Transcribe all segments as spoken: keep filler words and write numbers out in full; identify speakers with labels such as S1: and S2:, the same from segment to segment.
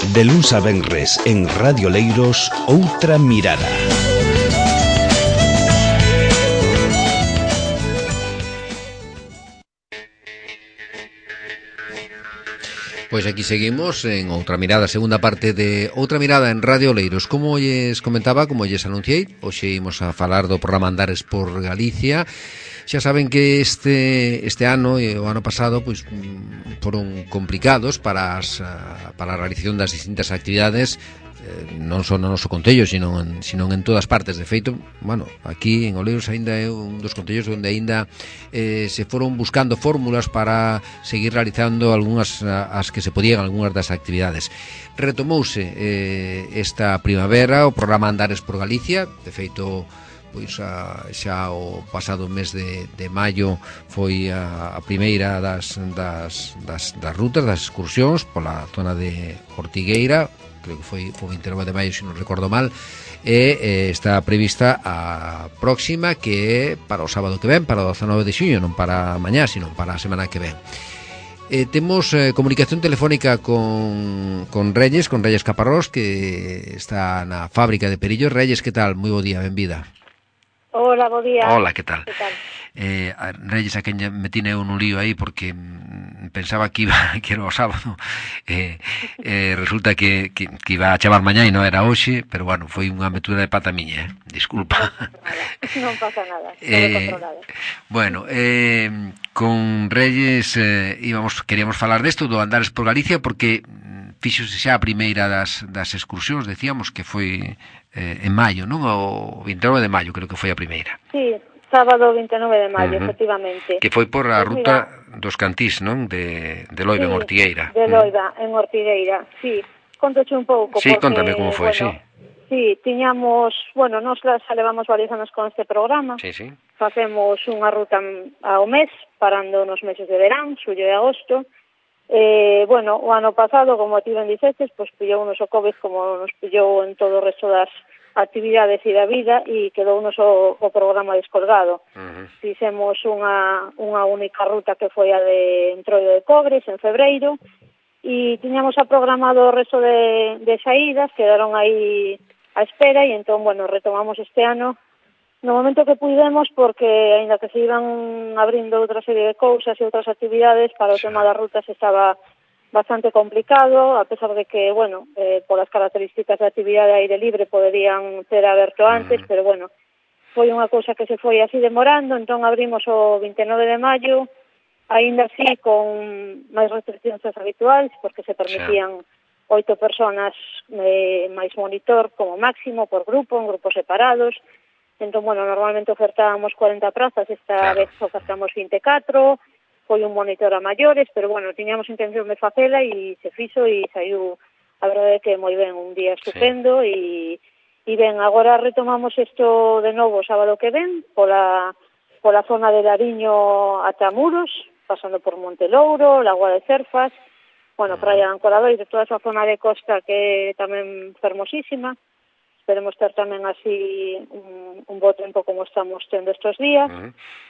S1: De luns a venres en Radio Leiros, Outra Mirada.
S2: Pois aquí seguimos en Outra Mirada, segunda parte de Outra Mirada en Radio Leiros. Como lles comentaba, como lles anunciei, hoxe imos a falar do programa Andares por Galicia. Xa saben que este este ano e o ano pasado pois foron complicados para as para a realización das distintas actividades, eh, non só no noso concello, sino en, sino en todas partes. De feito, bueno, aquí en Oleiros aínda é un dos concellos onde aínda eh, se foron buscando fórmulas para seguir realizando algunhas as que se podían, algunhas das actividades. Retomouse eh, esta primavera o programa Andares por Galicia. De feito, pois a, xa o pasado mes de, de maio foi a, a primeira das, das, das, das rutas, das excursións pola zona de Ortigueira, creo que foi o vinte e nove de maio, se non recordo mal, e eh, está prevista a próxima, que é para o sábado que ven, para o dezanove de xuño, non para mañá, sino para a semana que ven. Eh, temos eh, comunicación telefónica con, con Reyes, con Reyes Caparrós, que está na fábrica de Perillos. Reyes, que tal? Moi bo día, benvida.
S3: Hola, bo día.
S2: Hola, que tal?
S3: Que tal?
S2: Eh, a Reyes, a quen me tiene un lío aí porque mm, pensaba que iba que era o sábado, eh, eh, resulta que, que, que iba a chamar mañá e non era hoxe, pero bueno, foi unha metura de pata miña, eh? Disculpa.
S3: Non pasa nada, non
S2: eh,
S3: controlado.
S2: Bueno, eh, con Reyes eh, íbamos, queríamos falar desto do Andares por Galicia, porque fíxose xa a primeira das, das excursións, decíamos que foi eh, en maio, non? O vinte e nove de maio creo que foi a primeira.
S3: Sí, sábado vinte e nove de maio, uh-huh. efectivamente.
S2: Que foi por a
S3: pues
S2: ruta
S3: mira,
S2: dos Cantís, non? De, de Loiva, sí, en Ortigueira.
S3: De Loiva, uh-huh. en Ortigueira, sí. Contoche un pouco.
S2: Sí,
S3: porque,
S2: contame como foi,
S3: bueno,
S2: sí.
S3: Sí, tiñamos, bueno, nos xa levamos varios anos con este programa.
S2: Sí, sí.
S3: Facemos unha ruta ao mes, parando nos meses de verán, xullo e agosto. Eh, bueno, o ano pasado, como ti ben dicetes, pois pillou unos o COVID como nos pillou en todo o resto das actividades e da vida, e quedou unos o, o programa descolgado. Uh-huh. Fixemos unha, unha única ruta que foi a de Entroido de Cobres, en febreiro, e tiñamos a programado o resto de, de saídas, quedaron aí a espera, e entón, bueno, retomamos este ano no momento que puidemos, porque aínda que se iban abrindo outra serie de cousas e outras actividades, para o tema das rutas estaba bastante complicado, a pesar de que, bueno, eh, polas características da actividade aire libre poderían ter aberto antes, mm. pero bueno, foi unha cousa que se foi así demorando, entón abrimos o vinte e nove de maio, aínda así con máis restriccións habituais, porque se permitían oito personas eh, máis monitor como máximo por grupo, en grupos separados. Entón, bueno, normalmente ofertábamos cuarenta prazas, esta claro. vez ofertamos vinte e catro, foi un monitor a maiores, pero bueno, tiñamos intención de facela e se fixo e saiu, a verdade é que moi ben, un día estupendo sí. e, e ben, agora retomamos isto de novo o sábado que ven, pola, pola zona de Lariño ata Muros, pasando por Montelouro, Lagoa de Cerfas, bueno, Praia de Ancoradoiro, toda esa zona de costa que é tamén fermosísima. Esperemos ter tamén así un, un bo tempo como estamos tendo estes días. Uh-huh.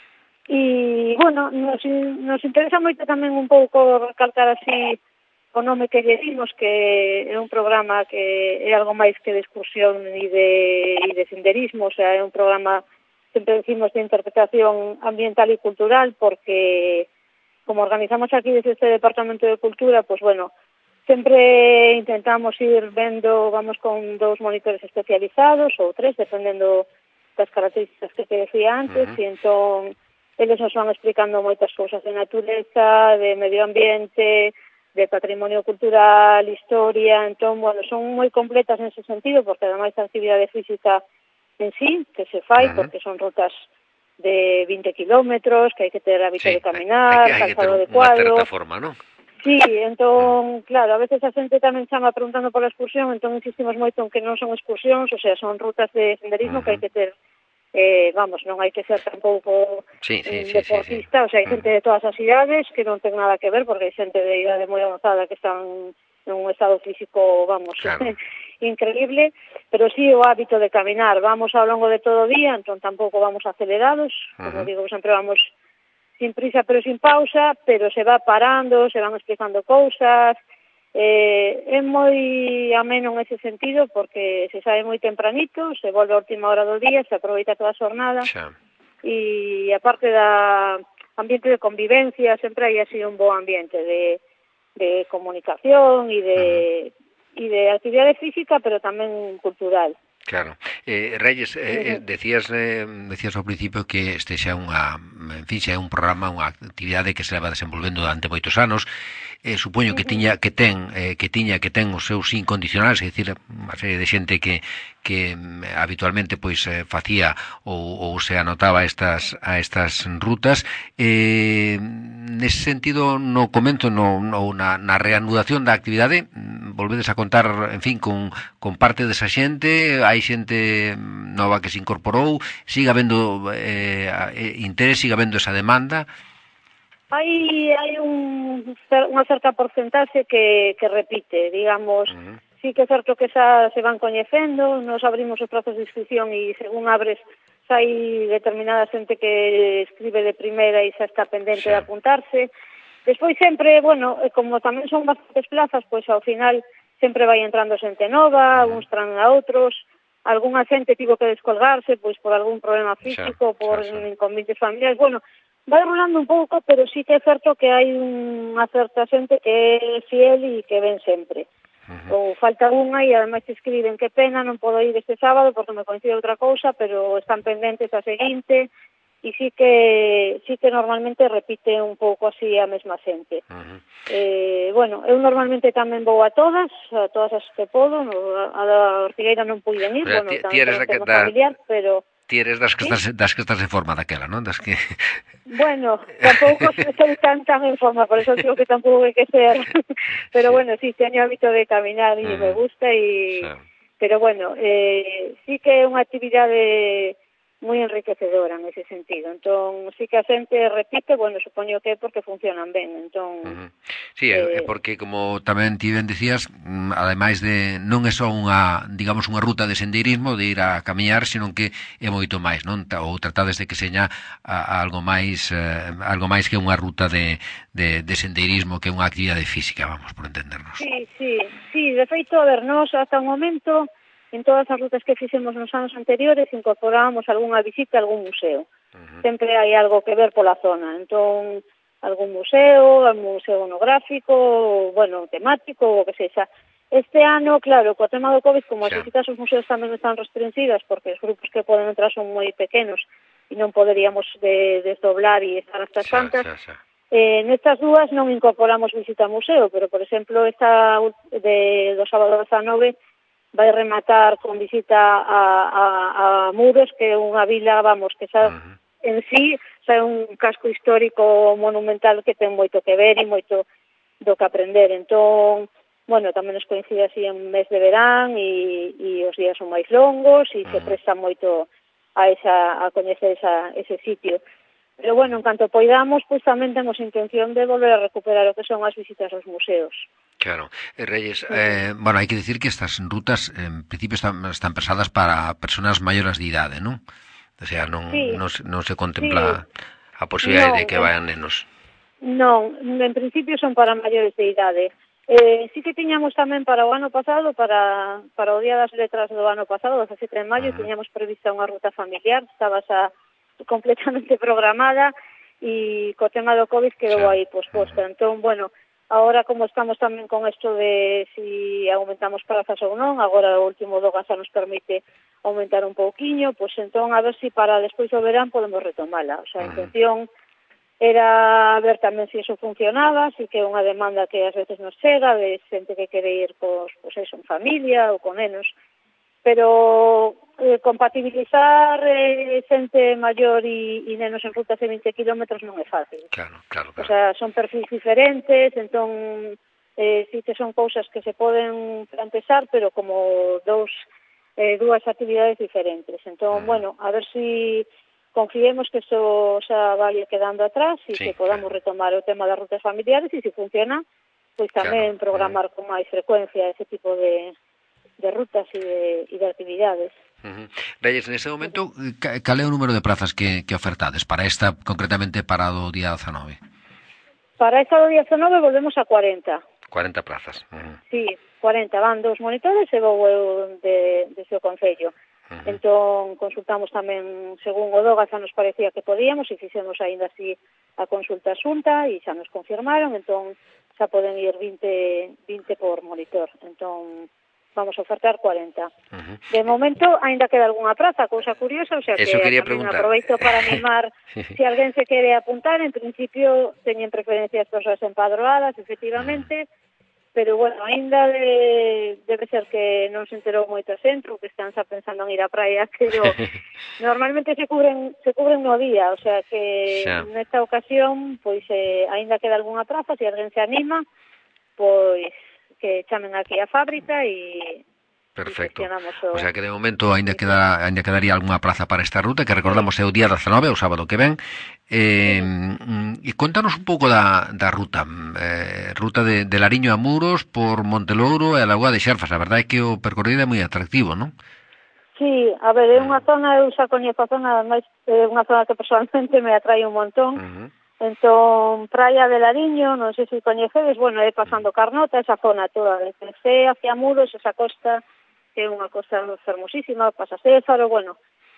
S3: E, bueno, nos, nos interesa moito tamén un pouco recalcar así o nome que lle dimos, que é un programa que é algo máis que de excursión e de, e de senderismo, o sea, é un programa, sempre decimos, de interpretación ambiental e cultural, porque como organizamos aquí desde este Departamento de Cultura, pues bueno, sempre intentamos ir vendo, vamos con dous monitores especializados ou tres, dependendo das características que te decía antes, uh-huh. e entón eles nos van explicando moitas cousas de natureza, de medio ambiente, de patrimonio cultural, historia, entón, bueno, son moi completas nese sentido, porque ademais da actividade física en sí, que se fai, uh-huh. porque son rutas de vinte kilómetros, que hai que ter hábito sí, de caminar,
S2: hai, hai
S3: calzado
S2: que ter
S3: adecuado.
S2: Unha certa forma, non?
S3: Sí, entón, claro, a veces a xente tamén chama preguntando pola excursión, entón insistimos moito en que non son excursións, o sea, son rutas de senderismo uh-huh. que hai que ter, eh, vamos, non hai que ser tampouco
S2: sí, sí, sí,
S3: deportista, sí, sí. o sea, hai uh-huh. xente de todas as idades que non ten nada que ver, porque hai xente de idade moi avanzada que están en un estado físico, vamos, claro. increíble, pero sí o hábito de caminar, vamos ao longo de todo o día, entón tampouco vamos acelerados, uh-huh. como digo, sempre vamos sin prisa pero sin pausa, pero se va parando, se van explicando cousas, Eh, é moi ameno en ese sentido porque se sabe moi tempranito, se volve a última hora do día, se aproveita toda a xornada
S2: Xa.
S3: e aparte da ambiente de convivencia sempre hai así un bo ambiente de, de comunicación e de, uh-huh. e de actividade física pero tamén cultural.
S2: Claro. Eh, Reyes, eh, decías eh, decías ao principio que este xa unha, en fin, xa é un programa, unha actividade que se leva desenvolvendo durante moitos anos. Eh, supoño que tiña que ten eh, que tiña que ten os seus incondicionales, é dicir, unha serie de xente que que habitualmente pois eh, facía ou, ou se anotaba estas a estas rutas. Eh, nese sentido, no comento no, no na, na reanudación da actividade, volvedes a contar, en fin, con, con parte desa xente, hai xente nova que se incorporou, siga habendo eh, interés, siga habendo esa demanda.
S3: Hai, hai un, unha certa porcentaxe que, que repite, digamos, uh-huh. Sí que é certo que xa se van coñecendo, nos abrimos os prazos de inscripción e según abres xa hai determinada xente que escribe de primeira e xa está pendente sí. de apuntarse. Despois sempre, bueno, como tamén son bastantes plazas, pois ao final sempre vai entrando xente nova, uns tran a outros, algunha xente tivo que descolgarse pois por algún problema físico, sí, por sí, sí. inconvenientes familiares, bueno, vai rolando un pouco, pero sí que é certo que hai unha certa xente que é fiel e que ven sempre. Uh-huh. Ou falta unha e ademais escriben que pena, non podo ir este sábado porque me coincide outra cousa, pero están pendentes a seguinte e sí que sí que normalmente repite un pouco así a mesma xente. Uh-huh. Eh, bueno, eu normalmente tamén vou a todas, a todas as que podo, a da Ortigueira non puiden ir, pero bueno, tamén por un tema da... familiar, pero...
S2: Ti eres das que, ¿sí? estás, das que estás en forma daquela, non? Das que...
S3: Bueno, tampouco estou tan tan en forma, por eso digo que tampouco hai que ser. Pero sí. Bueno, sí, teño hábito de caminar e uh-huh. me gusta e... Sí. Pero bueno, eh, sí que é unha actividade moi enriquecedora en ese sentido. Entón, sí que a xente repite, bueno, supoño que é porque funcionan ben. Entón,
S2: uh-huh. Sí, é eh, porque como tamén ti ben decías, ademais de non é só unha, digamos, unha ruta de sendeirismo, de ir a camiñar, senón que é moito máis, non? Ou tratades de que seña a, a algo máis eh, algo máis que unha ruta de, de, de sendeirismo, que é unha actividade física, vamos, por entendernos.
S3: Sí, sí, sí, de feito, a ver, nós hasta o momento en todas as rutas que fixemos nos anos anteriores incorporábamos algunha visita a algún museo. Uh-huh. Sempre hai algo que ver pola zona. Entón, algún museo, algún museo monográfico, bueno, temático, o que sexa. Este ano, claro, co tema do COVID, como as visitas aos museos tamén están restringidas, porque os grupos que poden entrar son moi pequenos e non poderíamos de, desdoblar e estar hasta tantas, eh, nestas dúas non incorporamos visita ao museo, pero, por exemplo, esta de, do sábado dezanove vai rematar con visita a, a, a Muros, que é unha vila, vamos, que xa uh-huh. en sí xa é un casco histórico monumental que ten moito que ver e moito do que aprender. Entón, bueno, tamén nos coincide así en mes de verán e, e os días son máis longos e uh-huh. se presta moito a, esa, a coñecer esa, ese sitio. Pero, bueno, en canto poidamos, pois tamén temos intención de volver a recuperar o que son as visitas aos museos.
S2: Claro. Eh, Reyes, eh, bueno, hai que decir que estas rutas en principio están, están pensadas para personas maiores de idade, ¿non? O sea, non, sí. non, non se contempla sí. a posibilidade no, de que vayan nenos.
S3: Non, en principio son para maiores de idade. Eh, sí que tiñamos tamén para o ano pasado, para, para o Día das Letras do ano pasado, dezasete de maio, uh-huh. tiñamos prevista unha ruta familiar, estaba xa completamente programada e co tema do COVID quedou sí. aí posposta. Uh-huh. Entón, bueno, agora como estamos tamén con isto de si aumentamos plazas ou non, agora o último do Gasa nos permite aumentar un pouquiño, pois entón a ver si para despois do verán podemos retomala. O sea, a intención era ver tamén se si iso funcionaba, si que é unha demanda que ás veces nos chega de xente que quere ir pois, pois eso, en familia ou con nenos, pero eh, compatibilizar eh, xente maior e, e nenos en rutas de vinte kilómetros non é fácil.
S2: Claro, claro, claro.
S3: O sea, son perfis diferentes, entón eh, sí que son cousas que se poden plantexar, pero como dous, eh, dúas actividades diferentes. Entón, mm. bueno, a ver si confiemos que eso xa vaya quedando atrás e sí, que podamos claro. retomar o tema das rutas familiares e se si funciona, pois tamén claro. programar mm. con máis frecuencia ese tipo de de rutas e de, e de actividades.
S2: Uh-huh. Reyes, nese momento, cal é o número de plazas que, que ofertades para esta, concretamente para o día dezanove?
S3: Para esta do día dezanove volvemos a cuarenta.
S2: cuarenta plazas. Uh-huh.
S3: Sí, cuarenta, van dos monitores e vou eu de, de seu concello. Uh-huh. Entón, consultamos tamén, según o DOGA, xa nos parecía que podíamos, e fixemos aínda así a consulta xunta, e xa nos confirmaron, entón xa poden ir vinte, vinte por monitor. Entón, vamos a ofertar cuarenta. Uh-huh. De momento, aínda queda algunha praza, cousa curiosa, o sea que tamén aproveito para animar se alguén se quere apuntar. En principio, teñen preferencia as persoas empadroadas, efectivamente, uh-huh. Pero, bueno, aínda de, debe ser que non se enterou moito xente, que están xa pensando en ir á praia, pero normalmente se cubren se cubren no día, o sea que xa. Nesta ocasión, pois, eh, aínda queda algunha praza, se alguén se anima, pois, que chamen aquí á fábrica e...
S2: Perfecto. O sea que de momento ainda queda ainda quedaría algunha praza para esta ruta, que recordamos é o día dezanove, o sábado que ven. Eh, e contanos un pouco da, da ruta, eh, ruta de, de Lariño a Muros por Montelouro e a Lagoa de Xerfas. A verdade é que o percorrido é moi atractivo, non?
S3: Sí, a ver, é unha zona, eu xa coñezo a zona, máis é unha zona que personalmente me atrae un montón. Uh-huh. Entón, Praia de Lariño, non sei se coñecedes, bueno, é pasando Carnota, esa zona toda, de Crecé hacia Muros, esa costa, que é unha costa fermosísima, pasa Céfaro, bueno.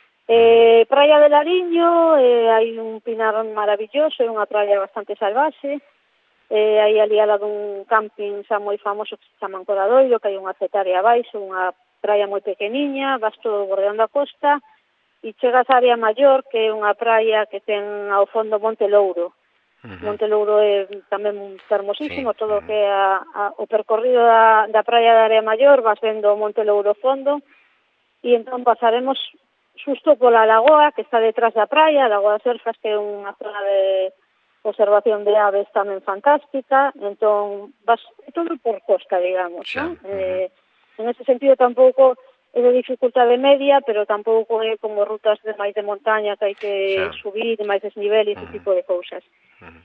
S3: Eh, praia de Lariño, eh, hai un pinar maravilloso, é unha praia bastante salvaxe, eh, hai ali ala dun camping xa moi famoso que se chama Ancoradoiro, que hai unha cetaria abaixo, unha praia moi pequeniña, vas todo bordeando a costa, e chegas á área maior, que é unha praia que ten ao fondo Monte Louro. Uh-huh. Monte Louro é tamén fermosísimo, sí. Todo o uh-huh. que é a, a, o percorrido da, da praia da área maior, vas vendo o Monte Louro fondo, e entón pasaremos xusto pola lagoa, que está detrás da praia, a Lagoa de Xerfas, que é unha zona de observación de aves tamén fantástica, entón vas todo por costa, digamos, sí. Non? Uh-huh. Eh, en ese sentido tampouco é de dificultade media, pero tampouco é como rutas de máis de montaña que hai que sí. subir, máis desnivel e ese uh-huh. tipo de cousas. Uh-huh.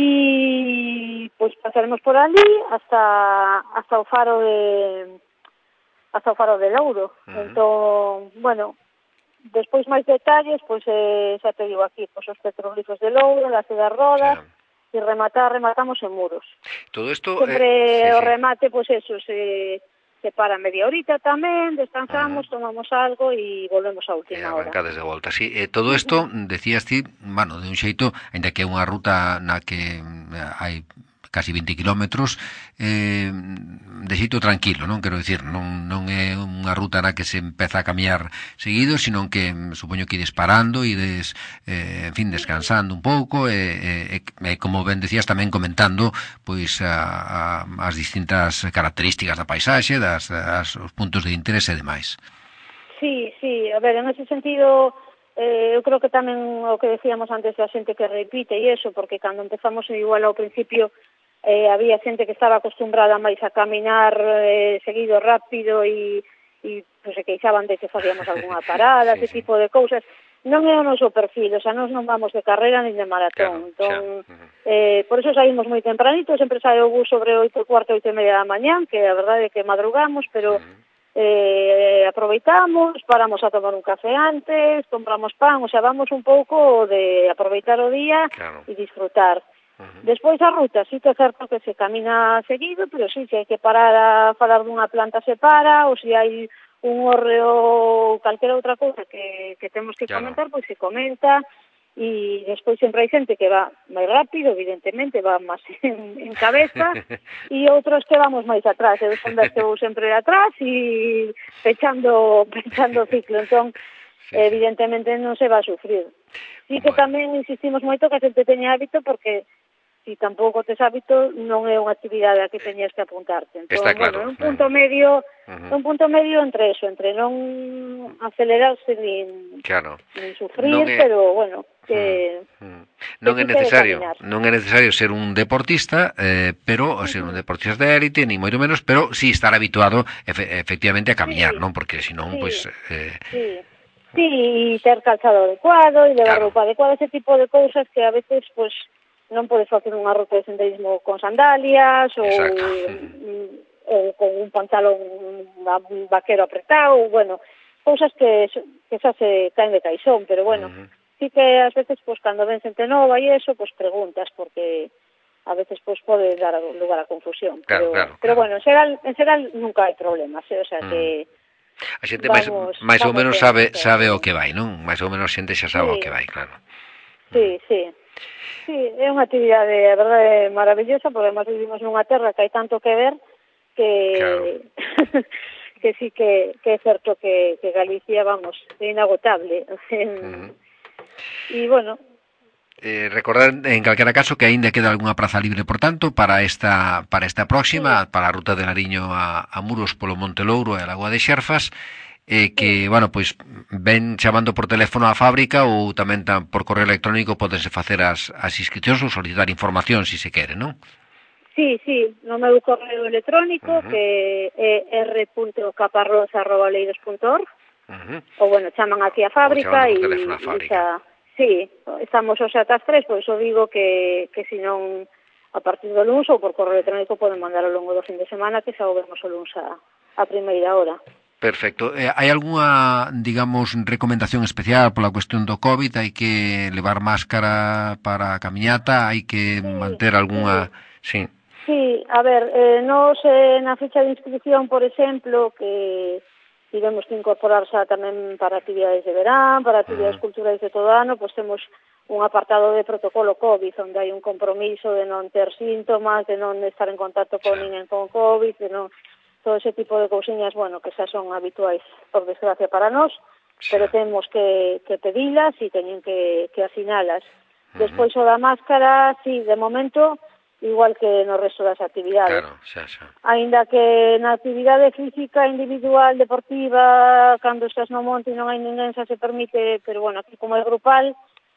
S3: E pois pasaremos por ali hasta hasta o faro de hasta o faro de Louro. Uh-huh. Entón, bueno, despois máis detalles, pois eh, xa te digo aquí, pois os petroglifos de Louro, las das Rodas, sí. E rematar, rematamos en Muros.
S2: Todo isto
S3: sempre
S2: eh, sí,
S3: o
S2: sí.
S3: remate, pois eso, se se para media horita tamén, descansamos, uh-huh. tomamos algo e volvemos á última hora.
S2: E arrancades de volta, sí. Eh, todo isto, uh-huh. decías ti, bueno, de un xeito, ainda que é unha ruta na que hai casi vinte kilómetros, eh, de xeito tranquilo, non? Quero dicir, non, non é unha ruta na que se empeza a camiñar seguido, sino que supoño que ides parando, ides, eh, en fin, descansando un pouco, e, eh, eh, como ben decías, tamén comentando pois a, a, as distintas características da paisaxe, das, das os puntos de interese e demais.
S3: Sí, sí, a ver, en ese sentido, eh, eu creo que tamén o que decíamos antes da xente que repite e eso, porque cando empezamos igual ao principio eh, había xente que estaba acostumbrada máis a caminar eh, seguido rápido e, e pues, se queixaban de que facíamos algunha parada, sí, ese sí. tipo de cousas. Non é o noso perfil, o sea, nós non vamos de carrera nin de maratón. Claro, entón, uh-huh. eh, por eso saímos moi tempranito, sempre sai o bus sobre oito e cuarto, oito e media da mañán, que a verdade é que madrugamos, pero uh-huh. eh, aproveitamos, paramos a tomar un café antes, compramos pan, o sea, vamos un pouco de aproveitar o día claro. E disfrutar. Uh-huh. Despois a ruta, sí que é certo que se camina seguido, pero sí, se hai que parar a falar dunha planta se para, ou se hai un horreo ou calquera outra cousa que, que temos que claro. Comentar, pois se comenta, e despois sempre hai xente que va máis rápido, evidentemente, va máis en, en cabeza, e outros que vamos máis atrás, eu son das que vou sempre atrás e pechando, pechando o ciclo, entón, sí, evidentemente non se va a sufrir. Sí que bueno. Tamén insistimos moito que a xente teña hábito, porque si tampouco tes hábito, non é unha actividade a que teñas que apuntarte. Entón,
S2: está claro.
S3: Bueno, un punto medio, uh-huh. un punto medio entre eso, entre non acelerarse nin, claro. nin sufrir, é... pero bueno, que
S2: uh-huh. non que é necesario, non é necesario ser un deportista, eh, pero uh-huh. ser un deportista de élite, ni moito menos, pero sí estar habituado efe, efectivamente a camiñar, sí. non? Porque senón, sí. pois pues, eh...
S3: sí. Sí, e ter calzado adecuado, e levar claro. Roupa adecuada, ese tipo de cousas que a veces, pois, pues, non podes facer unha ruta de senderismo con sandalias ou, ou con un pantalón un vaquero apretado, bueno, cousas que, que xa se caen de caixón, pero bueno, uh-huh. sí que ás veces, pues, cando ven xente nova e eso, pues preguntas, porque a veces pues pode dar lugar a confusión.
S2: Claro,
S3: pero,
S2: claro,
S3: pero
S2: claro.
S3: bueno, en xeral, en xeral nunca hai problemas, eh? O sea que
S2: a xente máis,
S3: vamos,
S2: máis ou
S3: vamos
S2: menos
S3: ben,
S2: sabe
S3: o sea,
S2: sabe
S3: que...
S2: o que vai, non? Máis ou menos xente xa sabe
S3: sí,
S2: o que vai, claro.
S3: Sí, sí. Sí, é unha actividade, a verdade, maravillosa, porque además vivimos nunha terra que hai tanto que ver que
S2: Claro.
S3: que sí que, que é certo que, que Galicia, vamos, é inagotable.
S2: Uh-huh.
S3: E, bueno...
S2: Eh, recordar en calquera caso que aínda queda algunha praza libre, por tanto, para esta para esta próxima, sí. Para a ruta de Nariño a, a Muros polo Monte Louro e a Lagoa de Xerfas, eh, que, sí. Bueno, pois ven chamando por teléfono á fábrica ou tamén tam, por correo electrónico podense facer as, as inscripcións ou solicitar información, se si se quere, non?
S3: Sí, sí, no meu correo electrónico, uh-huh. que é r punto caparrós arroba leiros punto org, uh-huh. Ou, bueno, chaman aquí á fábrica e... xa... Sí, estamos hoxe ata as tres, pois eu digo que, que se non a partir do luns ou por correo electrónico poden mandar ao longo do fin de semana, que xa o vemos o luns a, a primeira hora.
S2: Perfecto. Eh, hai algunha, digamos, recomendación especial pola cuestión do COVID? Hai que levar máscara para a camiñata? Hai que sí, manter algunha... Sí,
S3: sí. sí a ver, eh, nos eh, na ficha de inscripción, por exemplo, que... tivemos que incorporarse tamén para actividades de verán, para actividades culturais de todo ano, pois temos un apartado de protocolo COVID, onde hai un compromiso de non ter síntomas, de non estar en contacto con ninguén con COVID, de non todo ese tipo de cousiñas, bueno, que xa son habituais, por desgracia, para nós, pero temos que, que pedilas e teñen que, que asinalas. Despois o da máscara, sí, de momento... igual que no resto das actividades.
S2: Claro, xa, xa.
S3: Ainda que na actividade física, individual, deportiva, cando estás no monte e non hai ninguén, xa se permite, pero bueno, aquí como é grupal,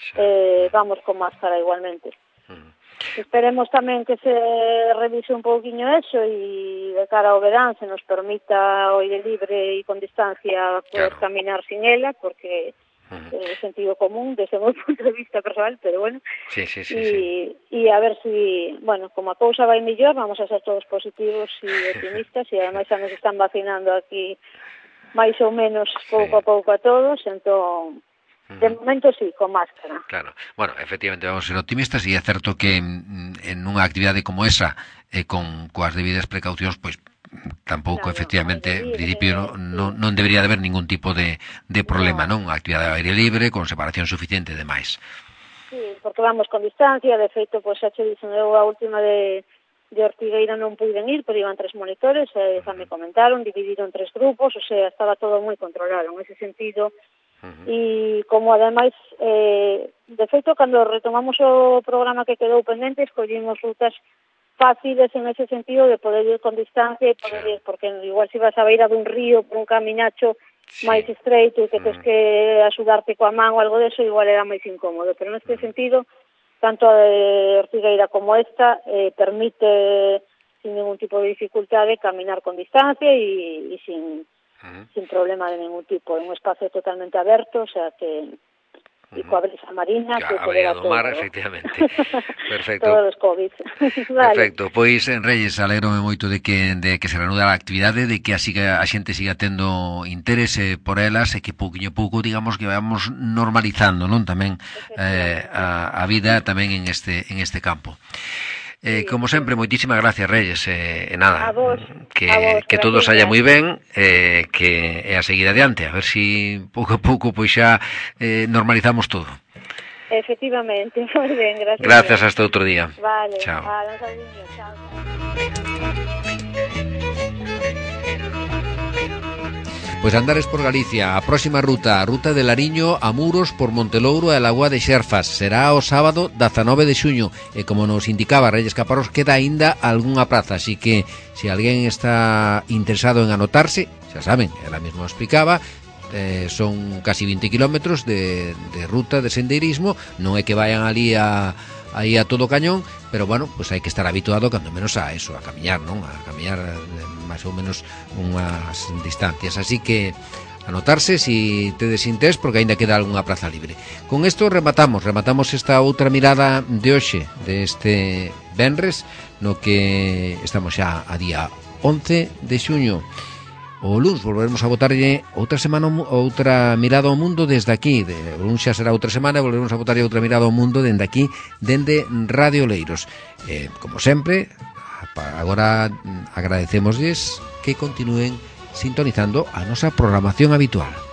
S3: eh, vamos con máscara igualmente. Uh-huh. Esperemos tamén que se revise un pouquiño eso e de cara ao verán se nos permita o aire libre e con distancia poder claro. Caminar sin ela, porque... Uh-huh. Eh, sentido común desde o meu punto de vista personal, pero bueno,
S2: sí, sí, sí,
S3: e,
S2: sí.
S3: e a ver si, bueno, como a cousa vai mellor, vamos a ser todos positivos e optimistas, e ademais xa nos están vacinando aquí máis ou menos pouco sí. a pouco a todos, entón de momento sí, con máscara.
S2: Claro, bueno, efectivamente vamos a ser optimistas e é certo que en, en unha actividade como esa, eh, con coas debidas precaucións, pois tampouco, claro, efectivamente, en principio non, non debería de haber ningún tipo de, de problema, no. non? A actividade ao aire libre, con separación suficiente e demais.
S3: Sí, porque vamos con distancia, de feito, pois xa che dixen eu a última de, de Ortigueira non puiden ir, pero iban tres monitores, e xa me comentaron, dividido en tres grupos, o sea, estaba todo moi controlado en ese sentido, uh-huh. E como ademais, eh, de feito, cando retomamos o programa que quedou pendente, escollimos rutas fáciles en ese sentido de poder ir con distancia e poder ir, porque igual se vas a beira dun río por un camiñacho sí. máis estreito e que tens que axudarte coa man ou algo deso, igual era máis incómodo, pero neste sentido tanto a de Ortigueira como esta eh, permite sin ningún tipo de dificultade caminar con distancia e, e sin, uh-huh. sin problema de ningún tipo, é un espacio totalmente aberto, o sea que e coa brisa marina que
S2: a beira do mar, efectivamente. Perfecto.
S3: Todos os COVID. Vale.
S2: Perfecto. Pois, en Reyes, alegrome moito de que de que se reanuda a actividade, de que a, siga, a xente siga tendo interese por elas e que pouquiño pouco, digamos, que vamos normalizando, non? Tamén eh, a, a vida tamén en este en este campo. Eh, como sempre, moitísimas gracias, Reyes, eh, e nada,
S3: a vos,
S2: que,
S3: a vos,
S2: que todo saia moi ben, eh, que é a seguir adiante, a ver si pouco a pouco pois xa eh, normalizamos todo.
S3: Efectivamente, moi ben, gracias.
S2: Gracias, hasta outro día.
S3: Vale,
S2: chao.
S3: Vale, cariño, chao.
S2: Pois andares por Galicia, a próxima ruta, a ruta de Lariño a Muros por Montelouro e a Lagoa de Xerfas, será o sábado dezanove de xuño e como nos indicaba Reyes Caparrós, queda aínda algunha praza, así que se alguén está interesado en anotarse, xa saben, ela mesmo explicaba, eh, son casi vinte kilómetros de, de ruta de sendeirismo, non é que vayan ali a aí a todo cañón, pero bueno, pues hai que estar habituado cando menos a eso, a camiñar, non? A camiñar máis ou menos unhas distancias, así que anotarse si tedes interés, porque aínda queda algunha praza libre. Con isto rematamos, rematamos esta outra mirada de hoxe, deste venres, no que estamos xa a día once de xuño. O luns volveremos a botarlle outra semana, outra mirada ao mundo desde aquí. De, o luns xa será outra semana e volveremos a botarlle outra mirada ao mundo dende aquí, dende Radio Oleiros. Eh, como sempre, agora agradecemosles que continúen sintonizando a nosa programación habitual.